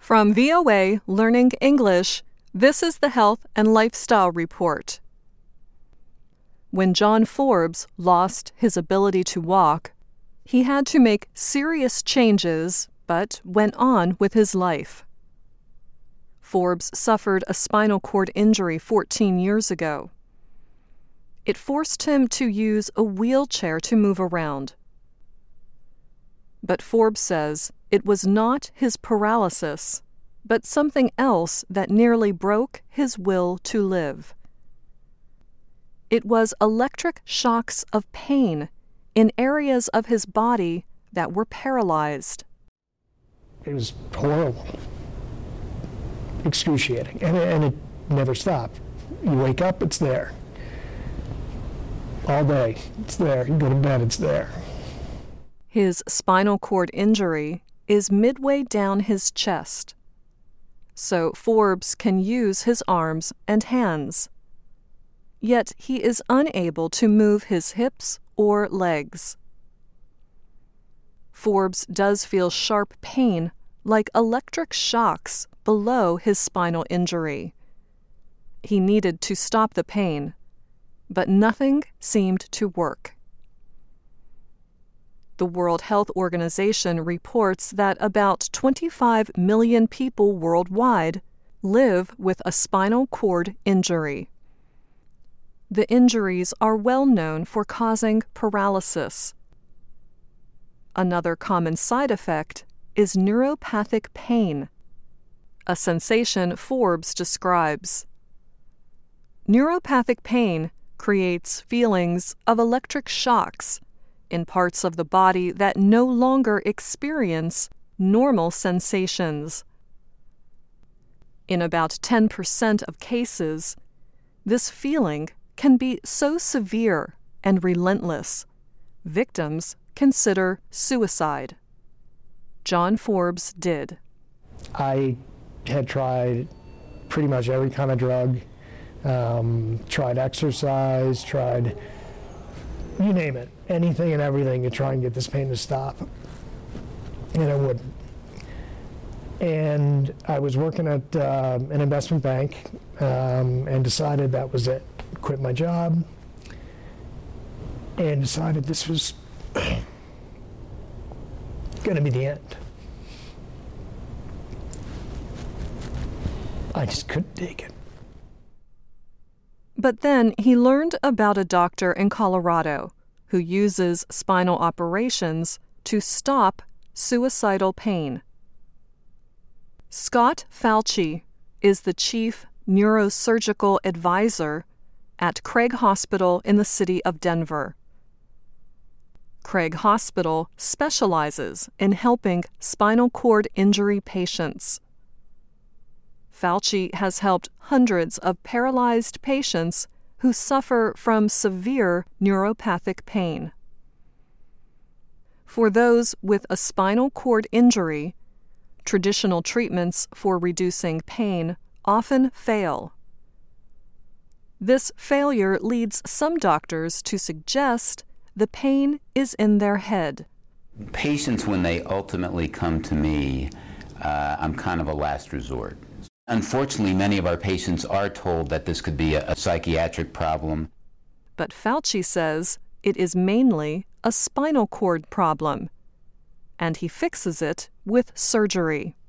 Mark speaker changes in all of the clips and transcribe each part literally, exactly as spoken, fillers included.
Speaker 1: From V O A Learning English, this is the Health and Lifestyle Report. When John Forbes lost his ability to walk, he had to make serious changes, but went on with his life. Forbes suffered a spinal cord injury fourteen years ago. It forced him to use a wheelchair to move around. But Forbes says it was not his paralysis, but something else that nearly broke his will to live. It was electric shocks of pain in areas of his body that were paralyzed.
Speaker 2: It was horrible, excruciating, and, and it never stopped. You wake up, it's there. All day, it's there. You go to bed, it's there.
Speaker 1: His spinal cord injury is midway down his chest, so Forbes can use his arms and hands. Yet he is unable to move his hips or legs. Forbes does feel sharp pain, like electric shocks, below his spinal injury. He needed to stop the pain, but nothing seemed to work. The World Health Organization reports that about twenty-five million people worldwide live with a spinal cord injury. The injuries are well known for causing paralysis. Another common side effect is neuropathic pain, a sensation Forbes describes. Neuropathic pain creates feelings of electric shocks in parts of the body that no longer experience normal sensations. In about ten percent of cases, this feeling can be so severe and relentless, victims consider suicide. John Forbes did.
Speaker 2: I had tried pretty much every kind of drug, um, tried exercise, tried you name it, anything and everything to try and get this pain to stop, and it wouldn't. And I was working at uh, an investment bank um, and decided that was it. Quit my job and decided this was going to be the end. I just couldn't take it.
Speaker 1: But then he learned about a doctor in Colorado who uses spinal operations to stop suicidal pain. Scott Fauci is the chief neurosurgical advisor at Craig Hospital in the city of Denver. Craig Hospital specializes in helping spinal cord injury patients. Fauci has helped hundreds of paralyzed patients who suffer from severe neuropathic pain. For those with a spinal cord injury, traditional treatments for reducing pain often fail. This failure leads some doctors to suggest the pain is in their head.
Speaker 3: Patients, when they ultimately come to me, uh, I'm kind of a last resort. Unfortunately, many of our patients are told that this could be a, a psychiatric problem.
Speaker 1: But Fauci says it is mainly a spinal cord problem, and he fixes it with surgery.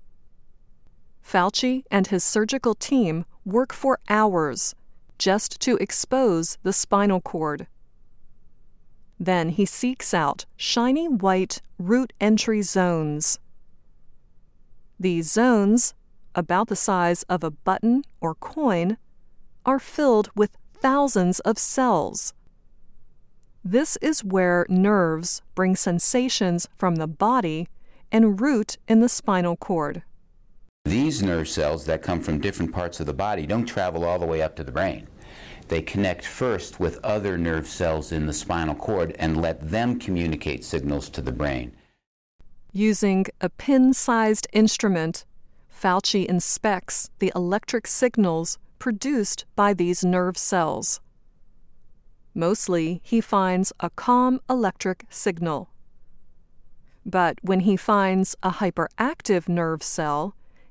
Speaker 1: Fauci and his surgical team work for hours just to expose the spinal cord. Then he seeks out shiny white root entry zones. These zones, about the size of a button or coin, are filled with thousands of cells. This is where nerves bring sensations from the body and root in the spinal cord.
Speaker 3: These nerve cells that come from different parts of the body don't travel all the way up to the brain. They connect first with other nerve cells in the spinal cord and let them communicate signals to the brain.
Speaker 1: Using a pin-sized instrument, Fauci inspects the electric signals produced by these nerve cells. Mostly, he finds a calm electric signal. But when he finds a hyperactive nerve cell,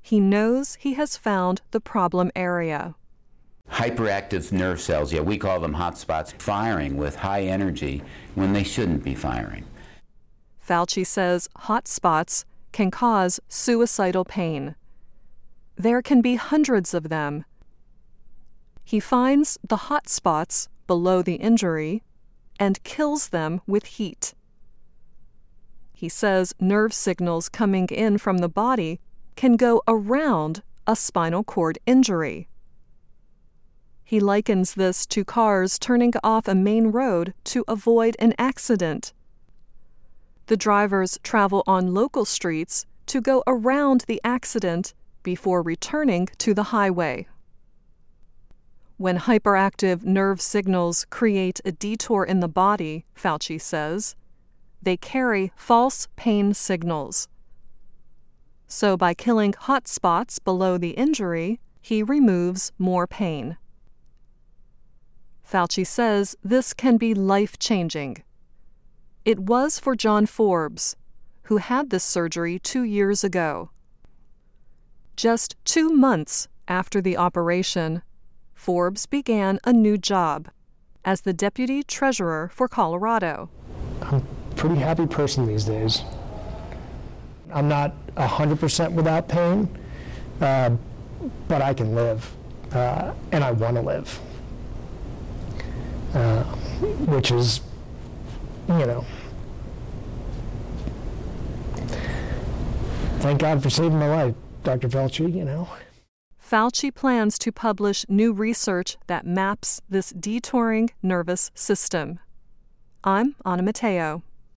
Speaker 1: he knows he has found the problem area.
Speaker 3: Hyperactive nerve cells, yeah, we call them hotspots, firing with high energy when they shouldn't be firing.
Speaker 1: Fauci says hot spots can cause suicidal pain. There can be hundreds of them. He finds the hot spots below the injury and kills them with heat. He says nerve signals coming in from the body can go around a spinal cord injury. He likens this to cars turning off a main road to avoid an accident. The drivers travel on local streets to go around the accident before returning to the highway. When hyperactive nerve signals create a detour in the body, Fauci says, they carry false pain signals. So by killing hot spots below the injury, he removes more pain. Fauci says this can be life-changing. It was for John Forbes, who had this surgery two years ago. Just two months after the operation, Forbes began a new job as the deputy treasurer for Colorado.
Speaker 2: I'm a pretty happy person these days. I'm not one hundred percent without pain, uh, but I can live, uh, and I want to live, uh, which is, you know, thank God for saving my life, Doctor Fauci, you know.
Speaker 1: Fauci plans to publish new research that maps this detouring nervous system. I'm Anna Matteo.